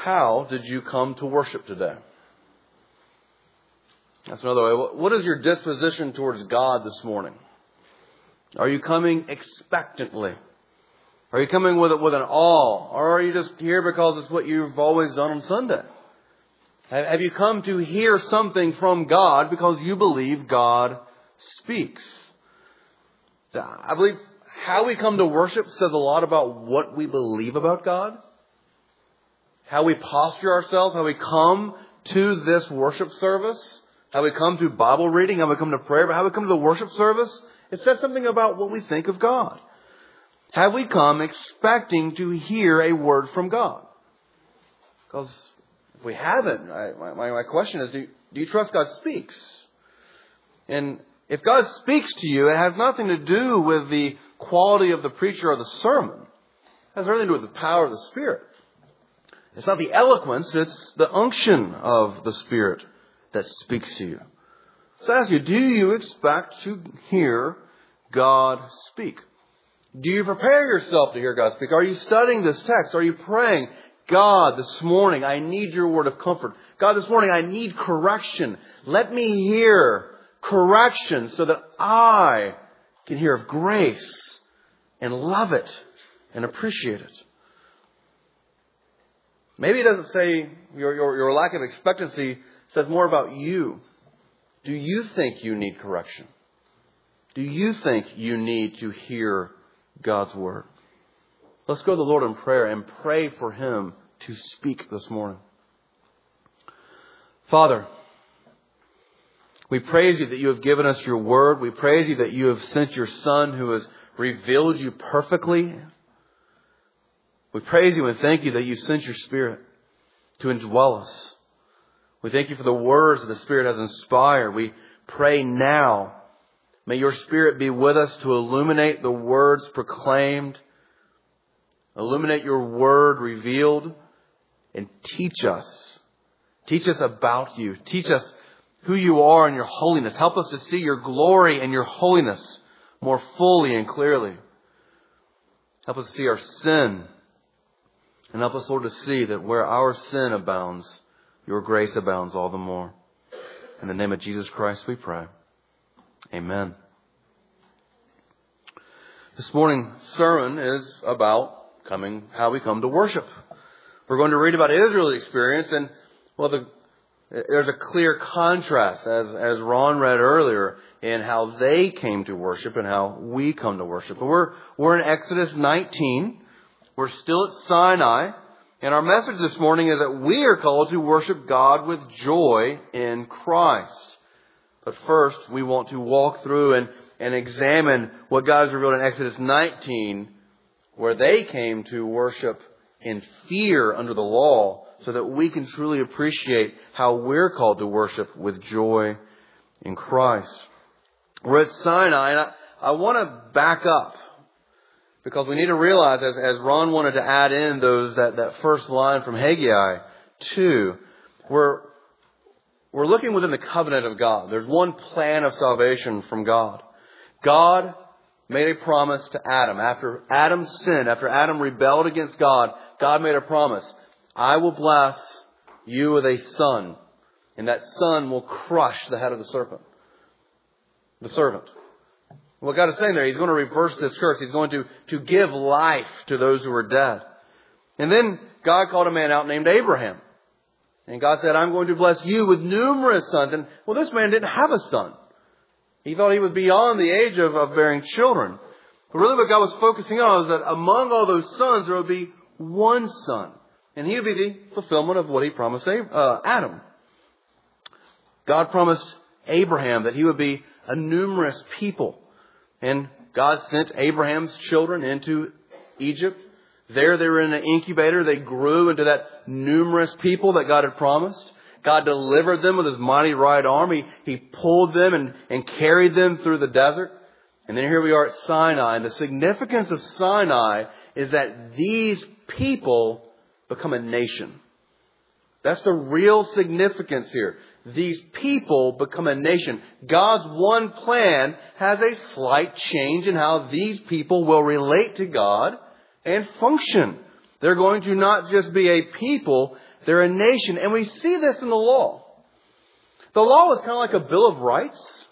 how did you come to worship today? That's another way. What is your disposition towards God this morning? Are you coming expectantly? Are you coming with an awe? Or are you just here because it's what you've always done on Sunday? Have you come to hear something from God because you believe God speaks? I believe how we come to worship says a lot about what we believe about God. How we posture ourselves, how we come to this worship service, how we come to Bible reading, how we come to prayer, but how we come to the worship service, it says something about what we think of God. Have we come expecting to hear a word from God? Because if we haven't, my question is, do you trust God speaks? And if God speaks to you, it has nothing to do with the quality of the preacher or the sermon. It has everything to do with the power of the Spirit. It's not the eloquence, it's the unction of the Spirit that speaks to you. So I ask you, do you expect to hear God speak? Do you prepare yourself to hear God speak? Are you studying this text? Are you praying, God, this morning, I need your word of comfort. God, this morning, I need correction. Let me hear correction so that I can hear of grace and love it and appreciate it. Maybe it doesn't say your lack of expectancy says more about you. Do you think you need correction? Do you think you need to hear God's word? Let's go to the Lord in prayer and pray for Him to speak this morning. Father, we praise you that you have given us your word. We praise you that you have sent your Son who has revealed you perfectly. We praise you and thank you that you sent your Spirit to indwell us. We thank you for the words that the Spirit has inspired. We pray now, may your Spirit be with us to illuminate the words proclaimed, illuminate your word revealed, and teach us. Teach us about you. Teach us who you are and your holiness. Help us to see your glory and your holiness more fully and clearly. Help us to see our sin. And help us, Lord, to see that where our sin abounds, your grace abounds all the more. In the name of Jesus Christ we pray. Amen. This morning's sermon is about how we come to worship. We're going to read about Israel's experience, and there's a clear contrast, as Ron read earlier, in how they came to worship and how we come to worship. But we're in Exodus 19. We're still at Sinai. And our message this morning is that we are called to worship God with joy in Christ. But first, we want to walk through and examine what God has revealed in Exodus 19, where they came to worship in fear under the law, so that we can truly appreciate how we're called to worship with joy in Christ. We're at Sinai, and I want to back up, because we need to realize, as Ron wanted to add in that first line from Haggai 2, we're looking within the covenant of God. There's one plan of salvation from God. God made a promise to Adam. After Adam sinned, after Adam rebelled against God, God made a promise. I will bless you with a son, and that son will crush the head of the servant. What God is saying there, He's going to reverse this curse. He's going to give life to those who are dead. And then God called a man out named Abraham. And God said, I'm going to bless you with numerous sons. And this man didn't have a son. He thought he was beyond the age of bearing children. But really what God was focusing on was that among all those sons, there would be one son. And he would be the fulfillment of what He promised Adam. God promised Abraham that he would be a numerous people. And God sent Abraham's children into Egypt. There they were in an incubator. They grew into that numerous people that God had promised. God delivered them with His mighty right arm. He pulled them and carried them through the desert. And then here we are at Sinai. And the significance of Sinai is that these people become a nation. That's the real significance here. These people become a nation. God's one plan has a slight change in how these people will relate to God and function. They're going to not just be a people, They're a nation. And we see this in the law. The law is kind of like a Bill of Rights.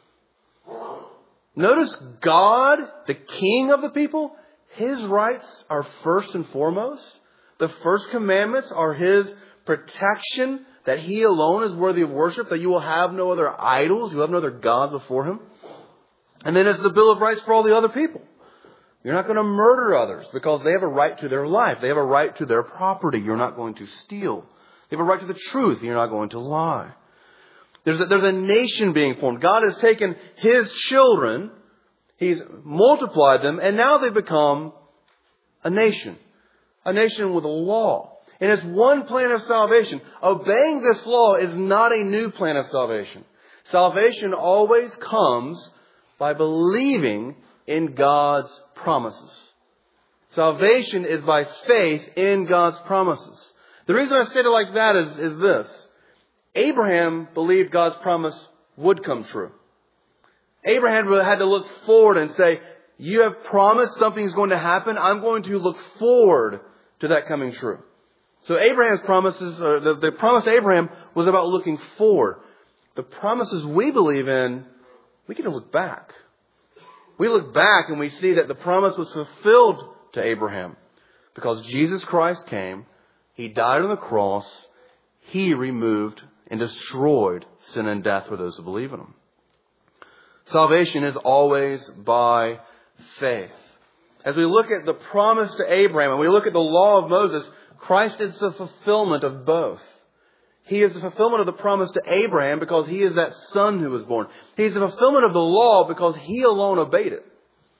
Notice God, the king of the people, his rights are first and foremost. The first commandments are his protection, that he alone is worthy of worship, that you will have no other idols, you will have no other gods before him. And then it's the Bill of Rights for all the other people. You're not going to murder others because they have a right to their life. They have a right to their property. You're not going to steal. They have a right to the truth. You're not going to lie. There's a nation being formed. God has taken his children, he's multiplied them, and now they've become a nation. A nation with a law. And it's one plan of salvation. Obeying this law is not a new plan of salvation. Salvation always comes by believing in God's promises. Salvation is by faith in God's promises. The reason I say it like that is this. Abraham believed God's promise would come true. Abraham had to look forward and say, you have promised something's going to happen. I'm going to look forward to that coming true. So Abraham's promises, or the promise to Abraham was about looking forward. The promises we believe in, we get to look back. We look back and we see that the promise was fulfilled to Abraham because Jesus Christ came. He died on the cross. He removed and destroyed sin and death for those who believe in him. Salvation is always by faith. As we look at the promise to Abraham and we look at the law of Moses, Christ is the fulfillment of both. He is the fulfillment of the promise to Abraham because he is that son who was born. He is the fulfillment of the law because he alone obeyed it.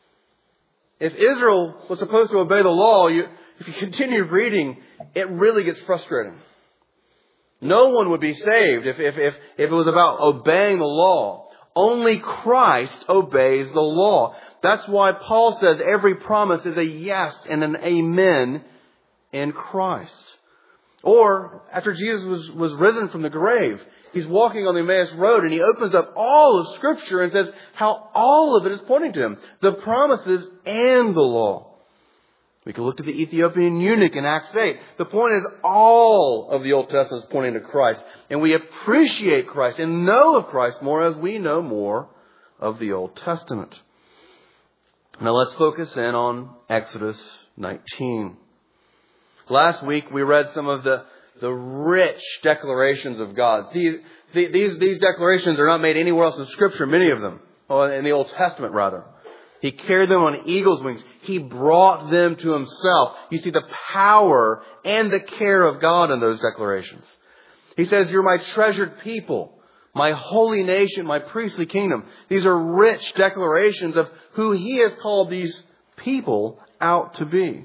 If Israel was supposed to obey the law, if you continue reading, it really gets frustrating. No one would be saved if it was about obeying the law. Only Christ obeys the law. That's why Paul says every promise is a yes and an amen in Christ. Or, after Jesus was risen from the grave, he's walking on the Emmaus Road and he opens up all of Scripture and says how all of it is pointing to him. The promises and the law. We can look to the Ethiopian eunuch in Acts 8. The point is all of the Old Testament is pointing to Christ. And we appreciate Christ and know of Christ more as we know more of the Old Testament. Now let's focus in on Exodus 19. Last week we read some of the rich declarations of God. These declarations are not made anywhere else in Scripture, many of them. In the Old Testament, rather. He carried them on eagle's wings. He brought them to himself. You see the power and the care of God in those declarations. He says, you're my treasured people, my holy nation, my priestly kingdom. These are rich declarations of who he has called these people out to be.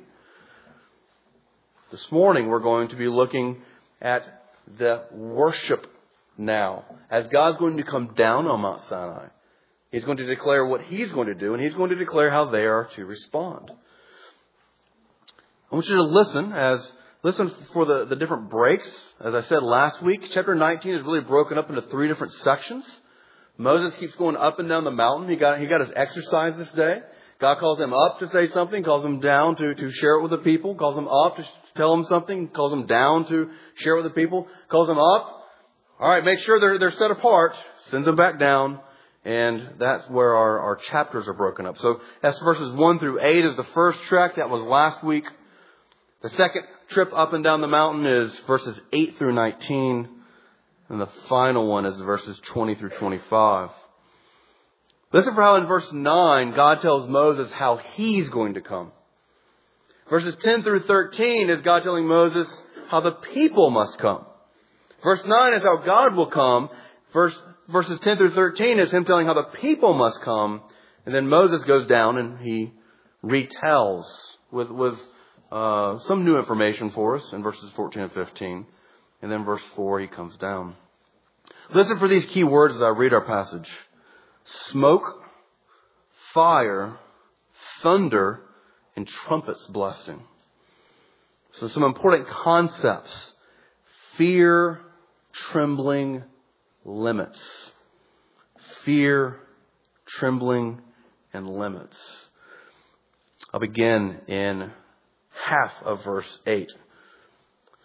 This morning we're going to be looking at the worship now. As God's going to come down on Mount Sinai. He's going to declare what he's going to do, and he's going to declare how they are to respond. I want you to listen for the different breaks. As I said last week, chapter 19 is really broken up into 3 different sections. Moses keeps going up and down the mountain. He got his exercise this day. God calls him up to say something, calls him down to share it with the people, calls him up to tell him something, calls him down to share it with the people, calls him up. All right, make sure they're set apart, sends them back down. And that's where our chapters are broken up. So that's verses 1 through 8 is the first trek. That was last week. The second trip up and down the mountain is verses 8 through 19. And the final one is verses 20 through 25. Listen for how in verse 9, God tells Moses how he's going to come. Verses 10 through 13 is God telling Moses how the people must come. Verse 9 is how God will come. Verses 10 through 13 is him telling how the people must come. And then Moses goes down and he retells with some new information for us in verses 14 and 15. And then verse 4, he comes down. Listen for these key words as I read our passage. Smoke, fire, thunder, and trumpets blasting. So some important concepts. Fear, trembling, limits. Fear, trembling, and limits. I'll begin in half of verse 8.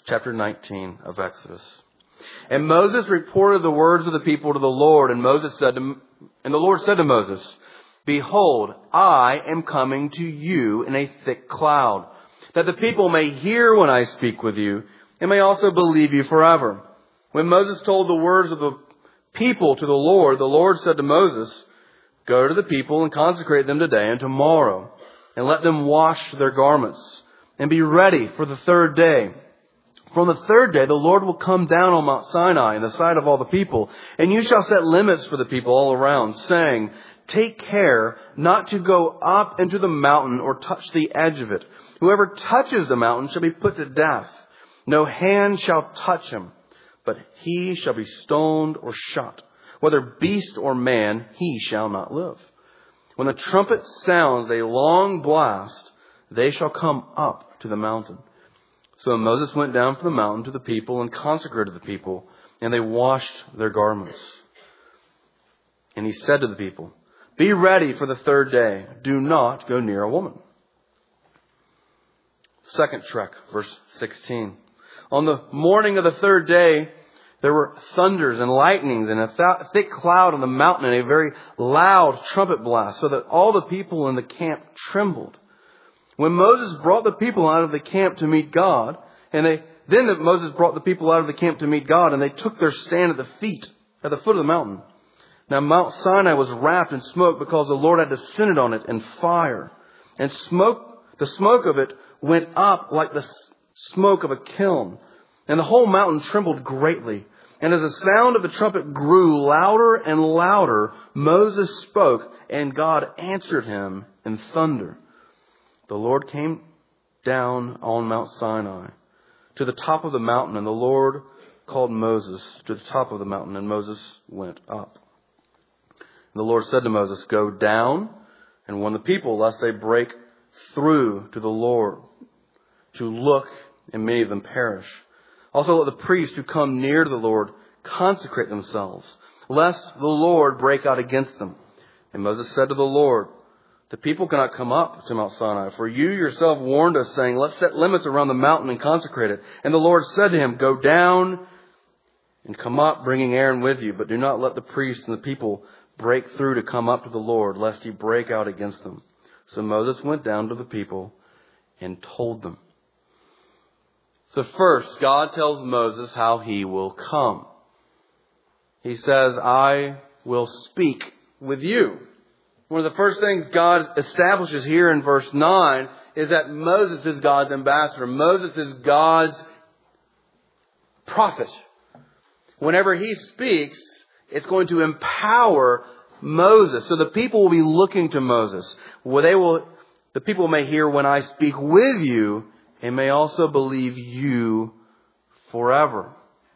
chapter 19 of Exodus. And Moses reported the words of the people to the Lord, and the Lord said to Moses, Behold, I am coming to you in a thick cloud, that the people may hear when I speak with you, and may also believe you forever. When Moses told the words of the people to the Lord said to Moses, Go to the people and consecrate them today and tomorrow, and let them wash their garments, and be ready for the third day. For on the third day the Lord will come down on Mount Sinai in the sight of all the people, and you shall set limits for the people all around, saying, Take care not to go up into the mountain or touch the edge of it. Whoever touches the mountain shall be put to death. No hand shall touch him, but he shall be stoned or shot. Whether beast or man, he shall not live. When the trumpet sounds a long blast, they shall come up to the mountain. So Moses went down from the mountain to the people and consecrated the people, and they washed their garments. And he said to the people, Be ready for the third day. Do not go near a woman. Second trek, verse 16. On the morning of the third day, there were thunders and lightnings and a thick cloud on the mountain and a very loud trumpet blast, so that all the people in the camp trembled. When Moses brought the people out of the camp to meet God, and they took their stand at the foot of the mountain. Now Mount Sinai was wrapped in smoke because the Lord had descended on it in fire. And the smoke of it went up like the smoke of a kiln. And the whole mountain trembled greatly. And as the sound of the trumpet grew louder and louder, Moses spoke, and God answered him in thunder. The Lord came down on Mount Sinai to the top of the mountain, and the Lord called Moses to the top of the mountain, and Moses went up. And the Lord said to Moses, Go down and warn the people, lest they break through to the Lord to look, and many of them perish. Also let the priests who come near to the Lord consecrate themselves, lest the Lord break out against them. And Moses said to the Lord, The people cannot come up to Mount Sinai, for you yourself warned us, saying, Let's set limits around the mountain and consecrate it. And the Lord said to him, Go down and come up, bringing Aaron with you, but do not let the priests and the people break through to come up to the Lord, lest he break out against them. So Moses went down to the people and told them. So first, God tells Moses how he will come. He says, I will speak with you. One of the first things God establishes here in verse 9 is that Moses is God's ambassador. Moses is God's prophet. Whenever he speaks, it's going to empower Moses. So the people will be looking to Moses. The people may hear when I speak with you, and may also believe you forever.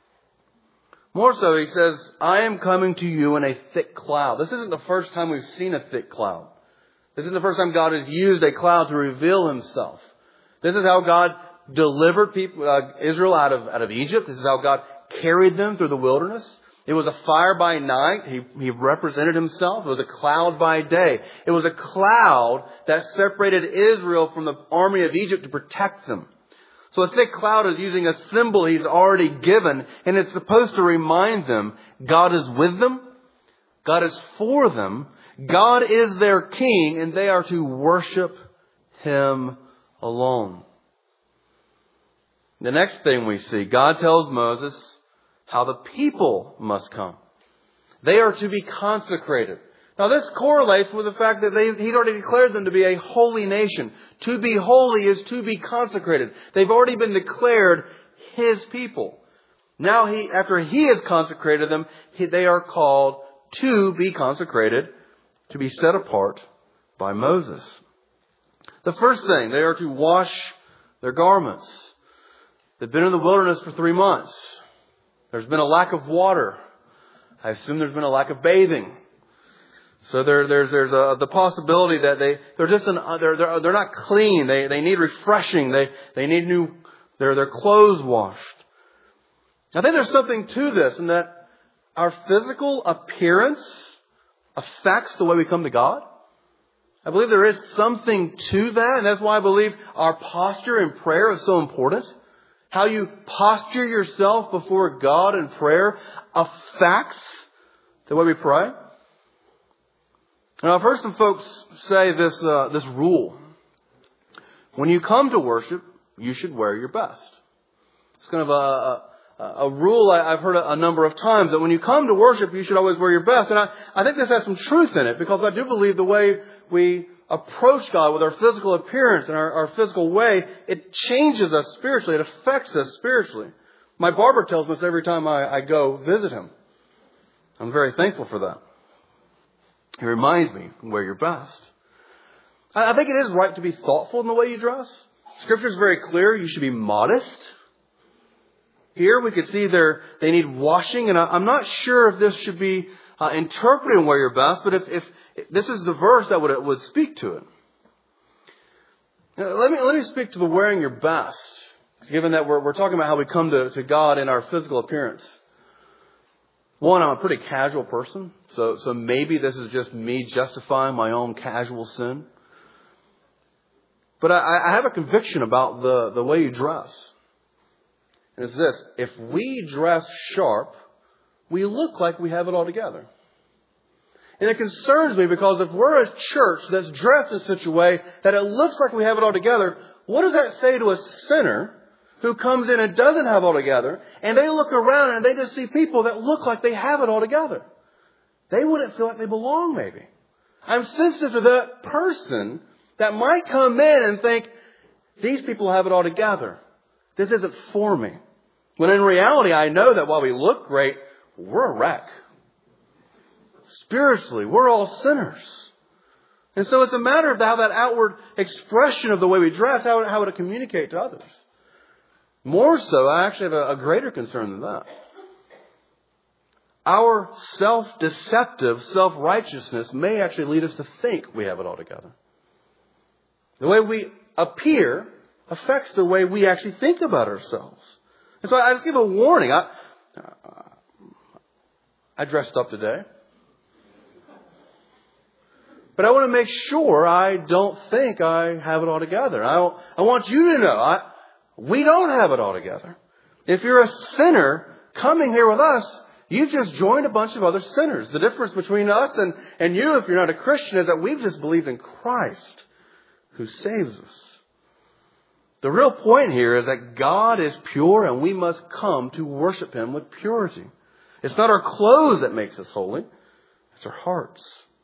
More so, he says, I am coming to you in a thick cloud. This isn't the first time we've seen a thick cloud. This isn't the first time God has used a cloud to reveal himself. This is how God delivered Israel out of Egypt. This is how God carried them through the wilderness. It was a fire by night. He represented himself. It was a cloud by day. It was a cloud that separated Israel from the army of Egypt to protect them. So a thick cloud is using a symbol he's already given, and it's supposed to remind them God is with them. God is for them. God is their king, and they are to worship him alone. The next thing we see, God tells Moses how the people must come. They are to be consecrated. Now this correlates with the fact that he's already declared them to be a holy nation. To be holy is to be consecrated. They've already been declared his people. Now after he has consecrated them, they are called to be consecrated, to be set apart by Moses. The first thing, they are to wash their garments. They've been in the wilderness for 3 months. There's been a lack of water. I assume there's been a lack of bathing. So there's the possibility that they're not clean. They need refreshing. They need their clothes washed. I think there's something to this, in that our physical appearance affects the way we come to God. I believe there is something to that, and that's why I believe our posture in prayer is so important. how you posture yourself before God in prayer affects the way we pray? Now, I've heard some folks say this rule. When you come to worship, you should wear your best. It's kind of a rule I've heard a number of times, that when you come to worship, you should always wear your best. And I think this has some truth in it, because I do believe the way we approach God with our physical appearance and our physical way, it changes us spiritually. It affects us spiritually. My barber tells me this every time I go visit him. I'm very thankful for that. He reminds me, wear your best. I think it is right to be thoughtful in the way you dress. Scripture is very clear. You should be modest. Here we could see they need washing, and I'm not sure if this should be interpreted and wear your best, but if this is the verse that would speak to it. Now, let me speak to the wearing your best, given that we're talking about how we come to God in our physical appearance. One, I'm a pretty casual person, so maybe this is just me justifying my own casual sin. But I have a conviction about the way you dress. And it's this: if we dress sharp, we look like we have it all together. And it concerns me, because if we're a church that's dressed in such a way that it looks like we have it all together, what does that say to a sinner who comes in and doesn't have it all together, and they look around and they just see people that look like they have it all together? They wouldn't feel like they belong, maybe. I'm sensitive to that person that might come in and think, these people have it all together. This isn't for me. When in reality, I know that while we look great, we're a wreck. Spiritually, we're all sinners. And so it's a matter of how that outward expression of the way we dress, how would it communicate to others? More so, I actually have a greater concern than that. Our self-deceptive self-righteousness may actually lead us to think we have it all together. The way we appear affects the way we actually think about ourselves. And so I just give a warning. I dressed up today. But I want to make sure I don't think I have it all together. I want you to know, we don't have it all together. If you're a sinner coming here with us, you've just joined a bunch of other sinners. The difference between us and you, if you're not a Christian, is that we've just believed in Christ, who saves us. The real point here is that God is pure, and we must come to worship Him with purity. It's not our clothes that makes us holy. It's our hearts.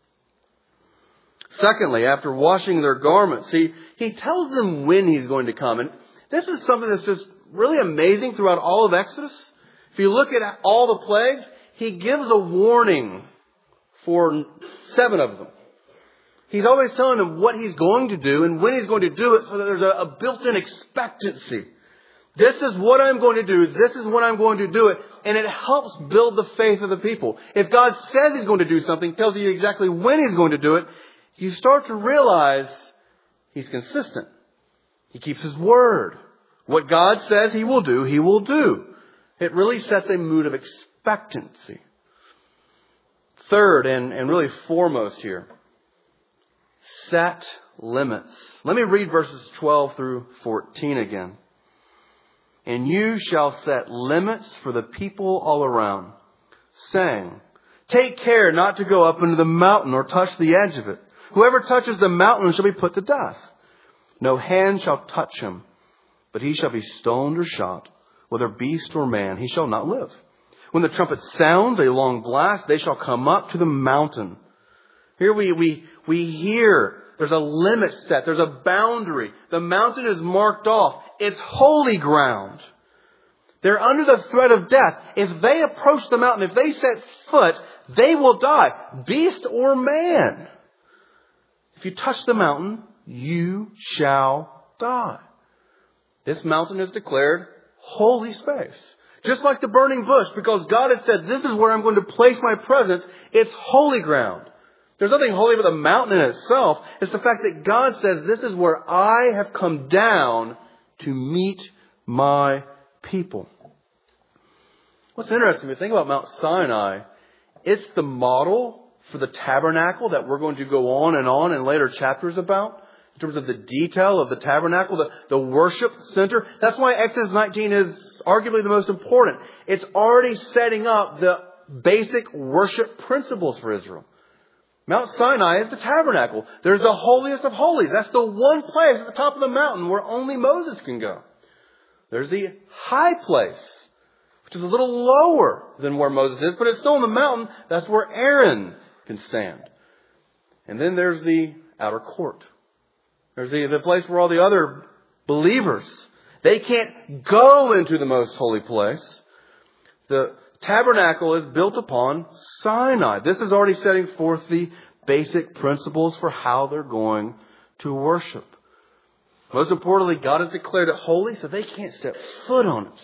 Secondly, after washing their garments, he tells them when He's going to come. And this is something that's just really amazing throughout all of Exodus. If you look at all the plagues, He gives a warning for 7 of them. He's always telling them what He's going to do and when He's going to do it, so that there's a built-in expectancy. This is what I'm going to do. This is when I'm going to do it. And it helps build the faith of the people. If God says He's going to do something, tells you exactly when He's going to do it, you start to realize He's consistent. He keeps His word. What God says He will do, He will do. It really sets a mood of expectancy. Third, and really foremost here, set limits. Let me read verses 12 through 14 again. And you shall set limits for the people all around, saying, take care not to go up into the mountain or touch the edge of it. Whoever touches the mountain shall be put to death. No hand shall touch him, but he shall be stoned or shot, whether beast or man, he shall not live. When the trumpet sounds a long blast, they shall come up to the mountain. Here we hear there's a limit set. There's a boundary. The mountain is marked off. It's holy ground. They're under the threat of death. If they approach the mountain, if they set foot, they will die. Beast or man. If you touch the mountain, you shall die. This mountain is declared holy space. Just like the burning bush, because God has said, this is where I'm going to place my presence. It's holy ground. There's nothing holy about the mountain in itself. It's the fact that God says, this is where I have come down to meet my people. What's interesting, if you think about Mount Sinai, it's the model for the tabernacle that we're going to go on in later chapters about. in terms of the detail of the tabernacle, the worship center. That's why Exodus 19 is arguably the most important. It's already setting up the basic worship principles for Israel. Mount Sinai is the tabernacle. There's the holiest of holies. That's the one place at the top of the mountain where only Moses can go. There's the high place, which is a little lower than where Moses is, but it's still on the mountain. That's where Aaron can stand. And then there's the outer court. There's the place where all the other believers, they can't go into the most holy place. The tabernacle is built upon Sinai. This is already setting forth the basic principles for how they're going to worship. Most importantly, God has declared it holy, so they can't step foot on it.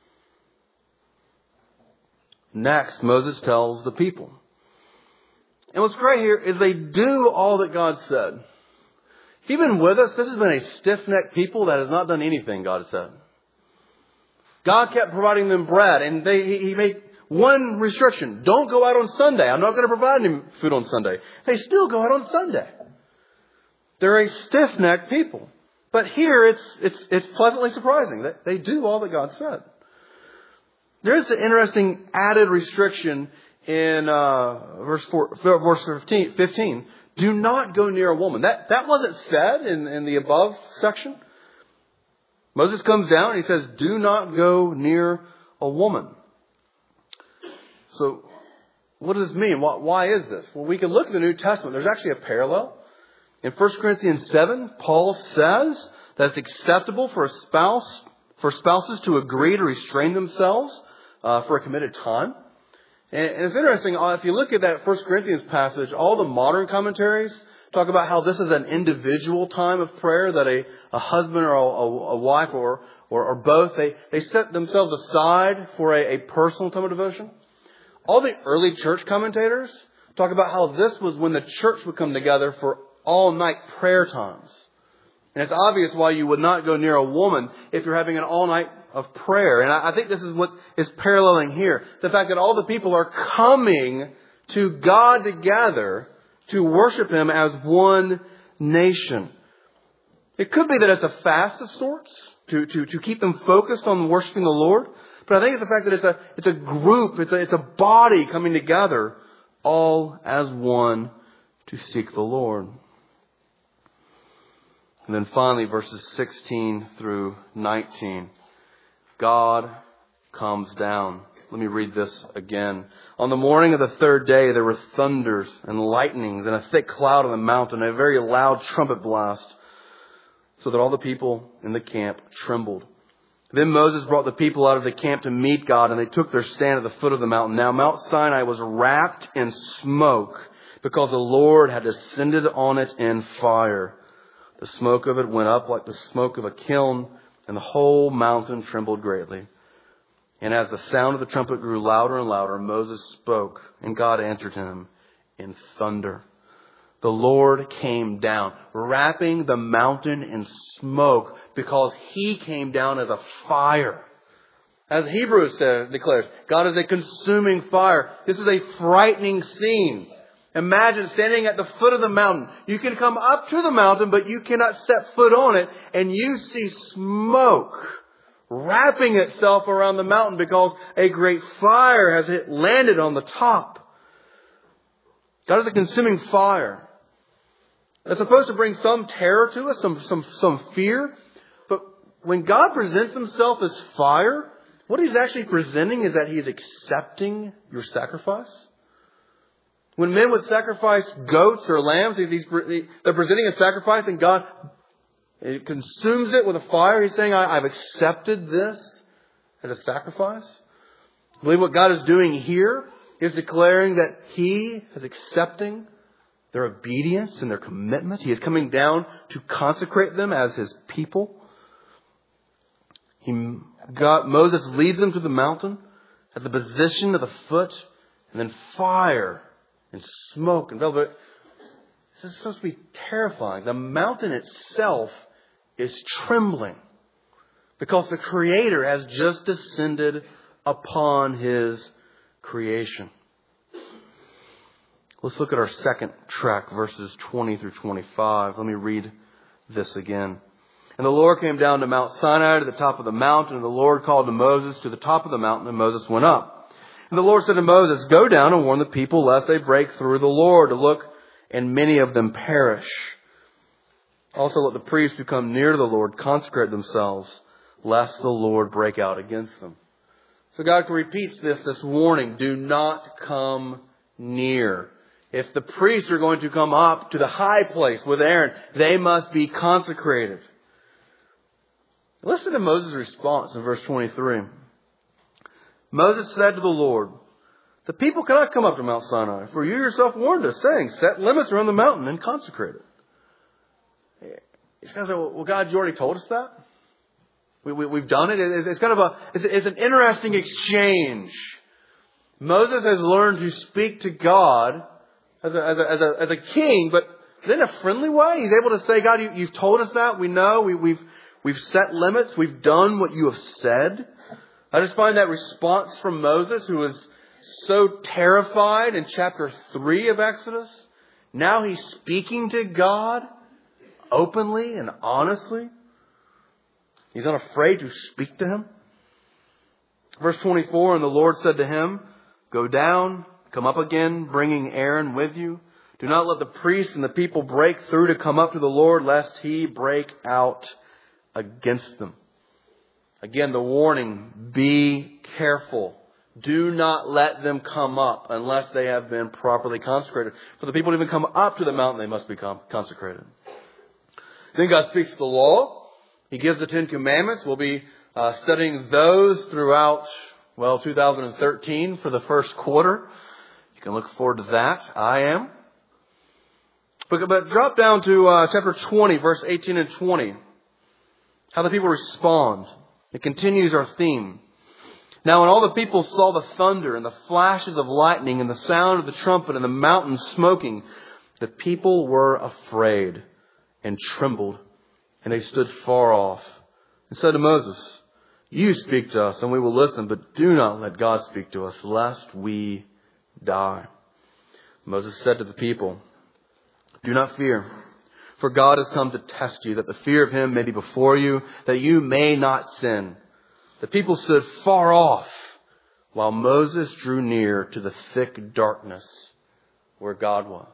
Next, Moses tells the people. And what's great here is they do all that God said. If you've been with us, this has been a stiff-necked people that has not done anything God said. God kept providing them bread, and He made one restriction. Don't go out on Sunday. I'm not going to provide any food on Sunday. They still go out on Sunday. They're a stiff-necked people. But here it's pleasantly surprising that they do all that God said. There is an interesting added restriction in verse 15. Do not go near a woman. That wasn't said in the above section. Moses comes down and he says, do not go near a woman. So what does this mean? Why is this? Well, we can look at the New Testament. There's actually a parallel. In 1 Corinthians 7, Paul says that it's acceptable for spouses to agree to restrain themselves for a committed time. And it's interesting, if you look at that 1 Corinthians passage, all the modern commentaries talk about how this is an individual time of prayer, that a husband or a wife or both, they set themselves aside for a personal time of devotion. All the early church commentators talk about how this was when the church would come together for all-night prayer times. And it's obvious why you would not go near a woman if you're having an all-night of prayer. And I think this is what is paralleling here. The fact that all the people are coming to God together to worship Him as one nation. It could be that it's a fast of sorts to keep them focused on worshiping the Lord. But I think it's the fact that it's a group, it's a body coming together all as one to seek the Lord. And then finally, verses 16 through 19. God comes down. Let me read this again. On the morning of the third day, there were thunders and lightnings and a thick cloud on the mountain and a very loud trumpet blast, so that all the people in the camp trembled. Then Moses brought the people out of the camp to meet God, and they took their stand at the foot of the mountain. Now Mount Sinai was wrapped in smoke, because the Lord had descended on it in fire. The smoke of it went up like the smoke of a kiln, and the whole mountain trembled greatly. And as the sound of the trumpet grew louder and louder, Moses spoke, and God answered him in thunder. The Lord came down, wrapping the mountain in smoke, because He came down as a fire. As Hebrews declares, God is a consuming fire. This is a frightening scene. Imagine standing at the foot of the mountain. You can come up to the mountain, but you cannot step foot on it, and you see smoke wrapping itself around the mountain because a great fire has landed on the top. God is a consuming fire. It's supposed to bring some terror to us, some fear. But when God presents Himself as fire, what He's actually presenting is that He is accepting your sacrifice. When men would sacrifice goats or lambs, they're presenting a sacrifice and God consumes it with a fire. He's saying, I've accepted this as a sacrifice. I believe what God is doing here is declaring that He is accepting their obedience and their commitment. He is coming down to consecrate them as His people. Moses leads them to the mountain at the position of the foot, and then fire and smoke and velvet. This is supposed to be terrifying. The mountain itself is trembling because the Creator has just descended upon His creation. Let's look at our second track, verses 20 through 25. Let me read this again. And the Lord came down to Mount Sinai to the top of the mountain, and the Lord called to Moses to the top of the mountain, and Moses went up. And the Lord said to Moses, "Go down and warn the people lest they break through the Lord to look, and many of them perish. Also let the priests who come near to the Lord consecrate themselves, lest the Lord break out against them." So God repeats this warning: do not come near. If the priests are going to come up to the high place with Aaron, they must be consecrated. Listen to Moses' response in verse 23. Moses said to the Lord, "The people cannot come up to Mount Sinai, for you yourself warned us, saying, set limits around the mountain and consecrate it." He's going to say, well, God, you already told us that. We've done it. It's an interesting exchange. Moses has learned to speak to God as a king, but in a friendly way. He's able to say, "God, you've told us that. We know. We've set limits. We've done what you have said." I just find that response from Moses, who was so terrified in chapter 3 of Exodus. Now he's speaking to God openly and honestly. He's unafraid to speak to him. Verse 24, and the Lord said to him, "Go down, come up again, bringing Aaron with you. Do not let the priests and the people break through to come up to the Lord, lest he break out against them." Again, the warning, be careful. Do not let them come up unless they have been properly consecrated. For the people to even come up to the mountain, they must be consecrated. Then God speaks the law. He gives the 10 Commandments. We'll be studying those throughout, 2013 for the first quarter. You can look forward to that. I am. But drop down to chapter 20, verse 18 and 20. How the people respond. It continues our theme. Now when all the people saw the thunder and the flashes of lightning and the sound of the trumpet and the mountain smoking, the people were afraid and trembled, and they stood far off and said to Moses, "You speak to us and we will listen, but do not let God speak to us, lest we die." Moses said to the people, "Do not fear, for God has come to test you, that the fear of him may be before you, that you may not sin." The people stood far off, while Moses drew near to the thick darkness where God was.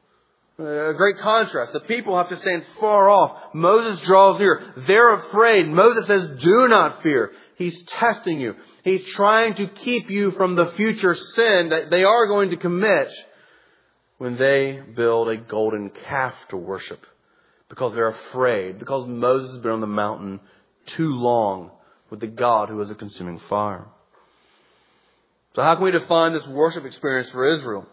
A great contrast. The people have to stand far off. Moses draws near. They're afraid. Moses says, "Do not fear." He's testing you. He's trying to keep you from the future sin that they are going to commit when they build a golden calf to worship. Because they're afraid. Because Moses has been on the mountain too long with the God who is a consuming fire. So how can we define this worship experience for Israel?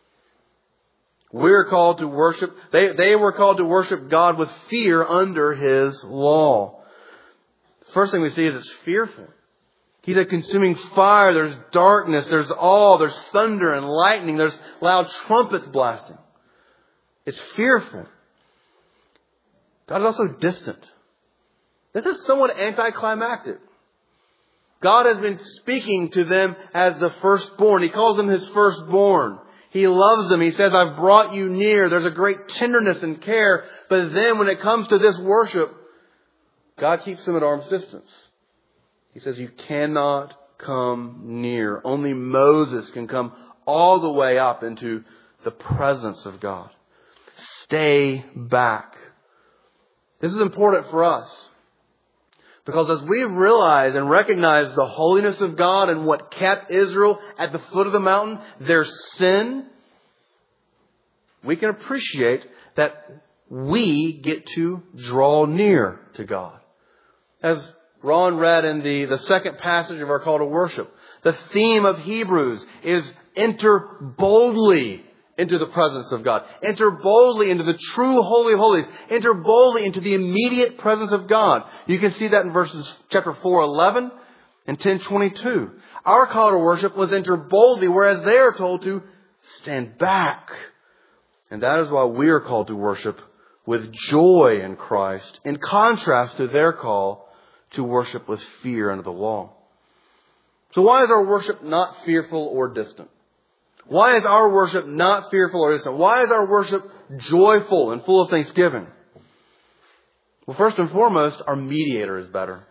We're called to worship. They were called to worship God with fear under his law. The first thing we see is it's fearful. He's a consuming fire. There's darkness. There's awe. There's thunder and lightning. There's loud trumpets blasting. It's fearful. God is also distant. This is somewhat anticlimactic. God has been speaking to them as the firstborn. He calls them his firstborn. He loves them. He says, "I've brought you near." There's a great tenderness and care. But then when it comes to this worship, God keeps them at arm's distance. He says, "You cannot come near." Only Moses can come all the way up into the presence of God. Stay back. This is important for us. Because as we realize and recognize the holiness of God and what kept Israel at the foot of the mountain, their sin, we can appreciate that we get to draw near to God. As Ron read in the second passage of our call to worship, the theme of Hebrews is enter boldly into the presence of God. Enter boldly into the true Holy of Holies. Enter boldly into the immediate presence of God. You can see that in verses chapter 4:11 and 10:22. Our call to worship was enter boldly, whereas they are told to stand back. And that is why we are called to worship with joy in Christ, in contrast to their call to worship with fear under the law. So why is our worship not fearful or distant? Why is our worship not fearful or distant? Why is our worship joyful and full of thanksgiving? Well, first and foremost, our mediator is better.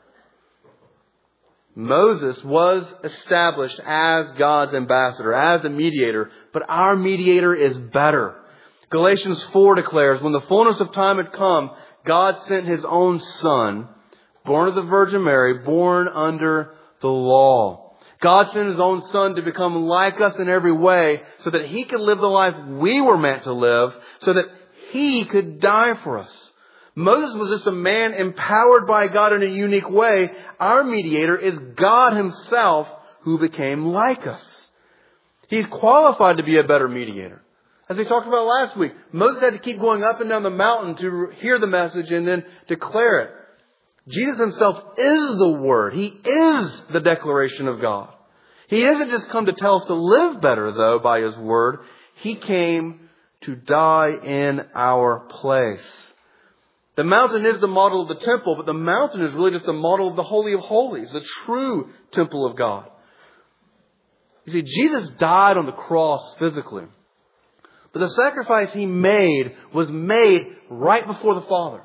Moses was established as God's ambassador, as a mediator, but our mediator is better. Galatians 4 declares, when the fullness of time had come, God sent His own Son, born of the Virgin Mary, born under the law. God sent His own Son to become like us in every way so that He could live the life we were meant to live, so that He could die for us. Moses was just a man empowered by God in a unique way. Our mediator is God Himself who became like us. He's qualified to be a better mediator. As we talked about last week, Moses had to keep going up and down the mountain to hear the message and then declare it. Jesus Himself is the Word. He is the declaration of God. He hasn't just come to tell us to live better, though, by His Word. He came to die in our place. The mountain is the model of the temple, but the mountain is really just a model of the Holy of Holies, the true temple of God. You see, Jesus died on the cross physically. But the sacrifice He made was made right before the Father.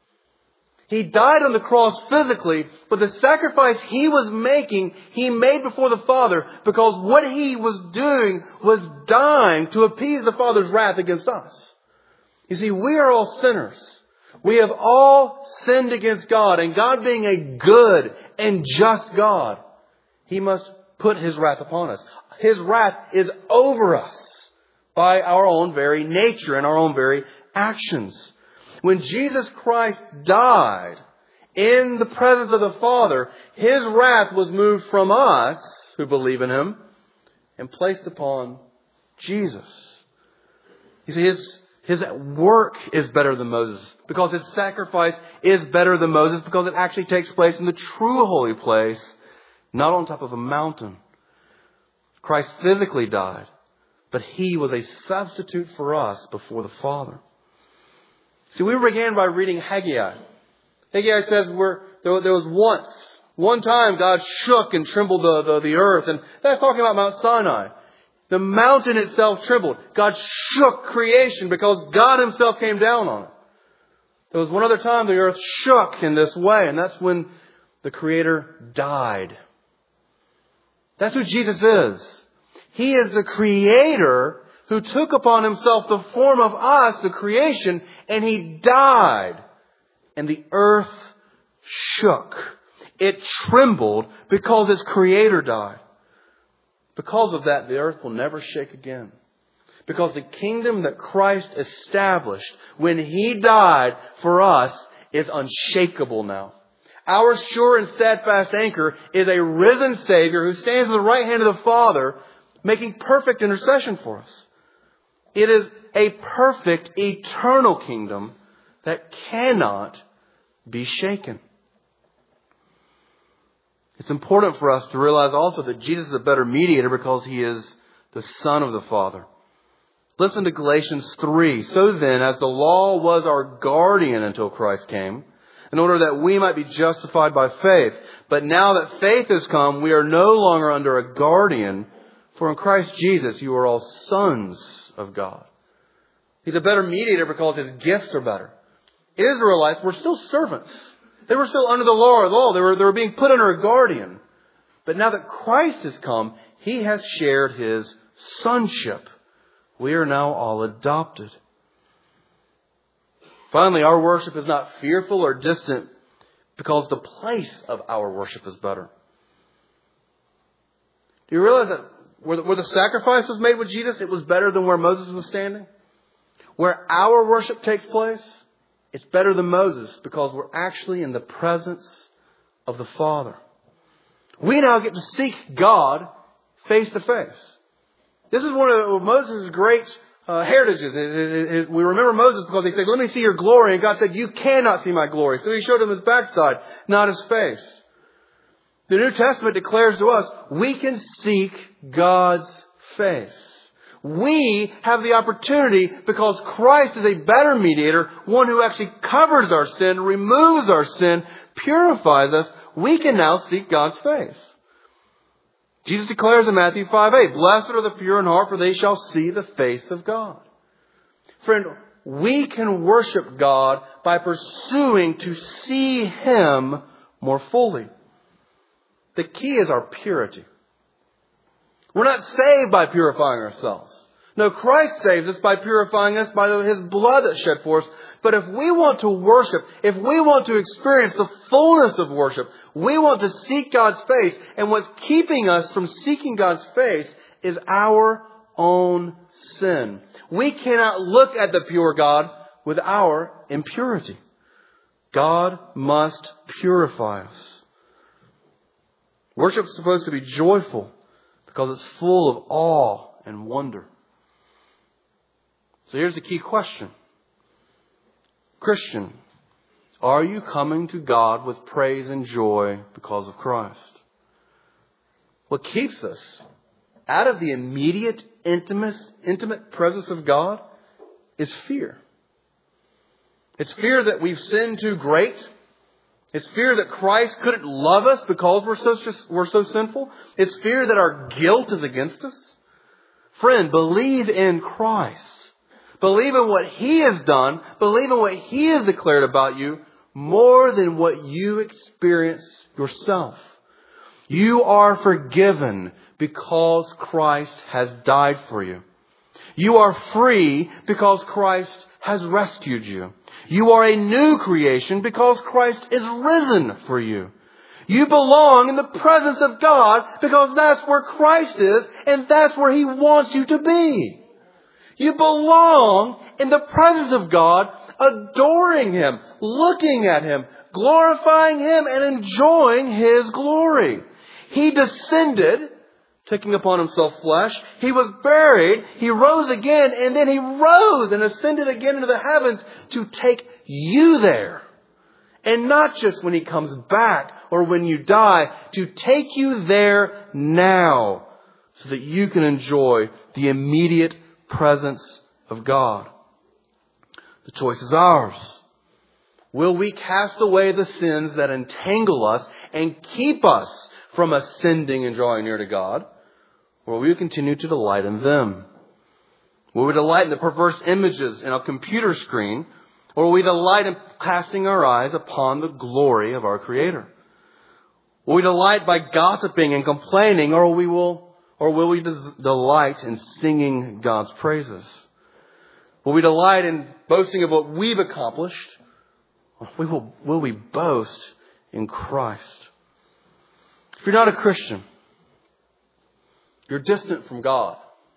He died on the cross physically, but the sacrifice He was making, He made before the Father, because what He was doing was dying to appease the Father's wrath against us. You see, we are all sinners. We have all sinned against God, and God being a good and just God, He must put His wrath upon us. His wrath is over us by our own very nature and our own very actions. When Jesus Christ died in the presence of the Father, His wrath was moved from us who believe in Him and placed upon Jesus. You see, His work is better than Moses because His sacrifice is better than Moses because it actually takes place in the true holy place, not on top of a mountain. Christ physically died, but He was a substitute for us before the Father. See, we began by reading Haggai. Haggai says there was one time God shook and trembled the earth, and that's talking about Mount Sinai. The mountain itself trembled. God shook creation because God Himself came down on it. There was one other time the earth shook in this way, and that's when the Creator died. That's who Jesus is. He is the Creator who took upon Himself the form of us, the creation, and He died. And the earth shook. It trembled because His Creator died. Because of that, the earth will never shake again. Because the kingdom that Christ established when He died for us is unshakable now. Our sure and steadfast anchor is a risen Savior who stands at the right hand of the Father, making perfect intercession for us. It is a perfect, eternal kingdom that cannot be shaken. It's important for us to realize also that Jesus is a better mediator because He is the Son of the Father. Listen to Galatians 3. So then, as the law was our guardian until Christ came, in order that we might be justified by faith. But now that faith has come, we are no longer under a guardian. For in Christ Jesus, you are all sons of God. He's a better mediator because His gifts are better. Israelites were still servants. They were still under the law. They were being put under a guardian. But now that Christ has come, He has shared His sonship. We are now all adopted. Finally, our worship is not fearful or distant because the place of our worship is better. Do you realize that where the sacrifice was made with Jesus, it was better than where Moses was standing? Where our worship takes place, it's better than Moses because we're actually in the presence of the Father. We now get to seek God face to face. This is one of Moses' great heritages. We remember Moses because he said, "Let me see your glory." And God said, "You cannot see my glory." So He showed him His backside, not His face. The New Testament declares to us, we can seek God's face. We have the opportunity because Christ is a better mediator, one who actually covers our sin, removes our sin, purifies us. We can now seek God's face. Jesus declares in Matthew 5:8, "Blessed are the pure in heart, for they shall see the face of God." Friend, we can worship God by pursuing to see Him more fully. The key is our purity. We're not saved by purifying ourselves. No, Christ saves us by purifying us by His blood that's shed for us. But if we want to worship, if we want to experience the fullness of worship, we want to seek God's face. And what's keeping us from seeking God's face is our own sin. We cannot look at the pure God with our impurity. God must purify us. Worship is supposed to be joyful because it's full of awe and wonder. So here's the key question. Christian, are you coming to God with praise and joy because of Christ? What keeps us out of the immediate, intimate presence of God is fear. It's fear that we've sinned too great. It's fear that Christ couldn't love us because we're so sinful. It's fear that our guilt is against us. Friend, believe in Christ. Believe in what He has done. Believe in what He has declared about you more than what you experience yourself. You are forgiven because Christ has died for you. You are free because Christ has rescued you. You are a new creation because Christ is risen for you. You belong in the presence of God because that's where Christ is and that's where He wants you to be. You belong in the presence of God, adoring Him, looking at Him, glorifying Him, and enjoying His glory. He descended, taking upon Himself flesh. He was buried. He rose again, and then He rose and ascended again into the heavens to take you there. And not just when He comes back or when you die, to take you there now so that you can enjoy the immediate presence of God. The choice is ours. Will we cast away the sins that entangle us and keep us from ascending and drawing near to God? Or will we continue to delight in them? Will we delight in the perverse images in a computer screen? Or will we delight in casting our eyes upon the glory of our Creator? Will we delight by gossiping and complaining? Or will we delight in singing God's praises? Will we delight in boasting of what we've accomplished? Or will we boast in Christ? If you're not a Christian, you're distant from God.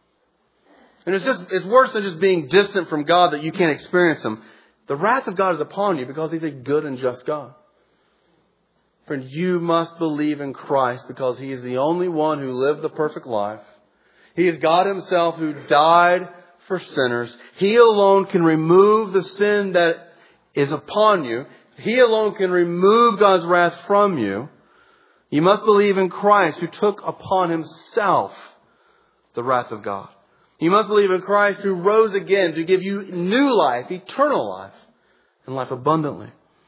And it's worse than just being distant from God that you can't experience Him. The wrath of God is upon you because He's a good and just God. Friend, you must believe in Christ because He is the only one who lived the perfect life. He is God Himself who died for sinners. He alone can remove the sin that is upon you. He alone can remove God's wrath from you. You must believe in Christ who took upon Himself the wrath of God. You must believe in Christ who rose again to give you new life, eternal life, and life abundantly.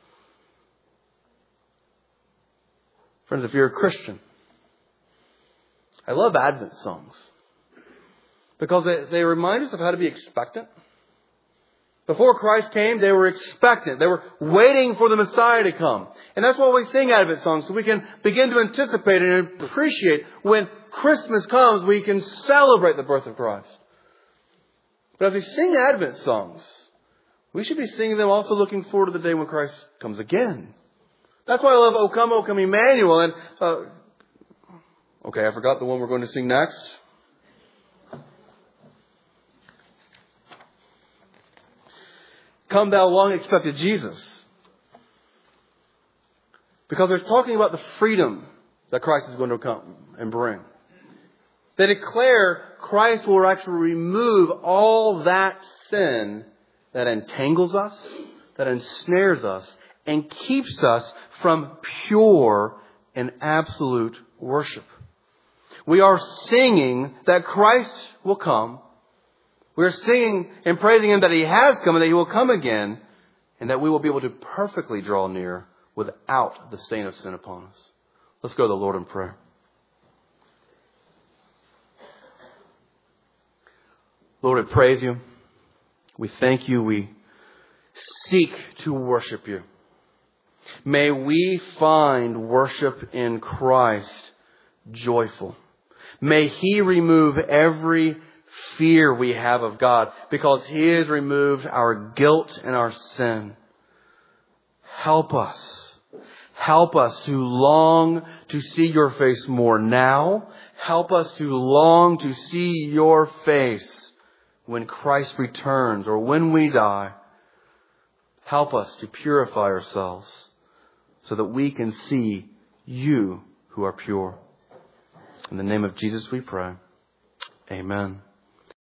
Friends, if you're a Christian, I love Advent songs because they remind us of how to be expectant. Before Christ came, they were expectant. They were waiting for the Messiah to come. And that's why we sing Advent songs, so we can begin to anticipate and appreciate when Christmas comes, we can celebrate the birth of Christ. But as we sing Advent songs, we should be singing them also looking forward to the day when Christ comes again. That's why I love O Come, Emmanuel. And I forgot the one we're going to sing next. Come thou long expected Jesus. Because they're talking about the freedom that Christ is going to come and bring. They declare Christ will actually remove all that sin that entangles us, that ensnares us, and keeps us from pure and absolute worship. We are singing that Christ will come. We are singing and praising Him that He has come and that He will come again, and that we will be able to perfectly draw near without the stain of sin upon us. Let's go to the Lord in prayer. Lord, I praise You. We thank you. We seek to worship you. May we find worship in Christ joyful. May He remove every fear we have of God, because He has removed our guilt and our sin. Help us. Help us to long to see your face more now. Help us to long to see your face when Christ returns or when we die. Help us to purify ourselves so that we can see you who are pure. In the name of Jesus we pray. Amen.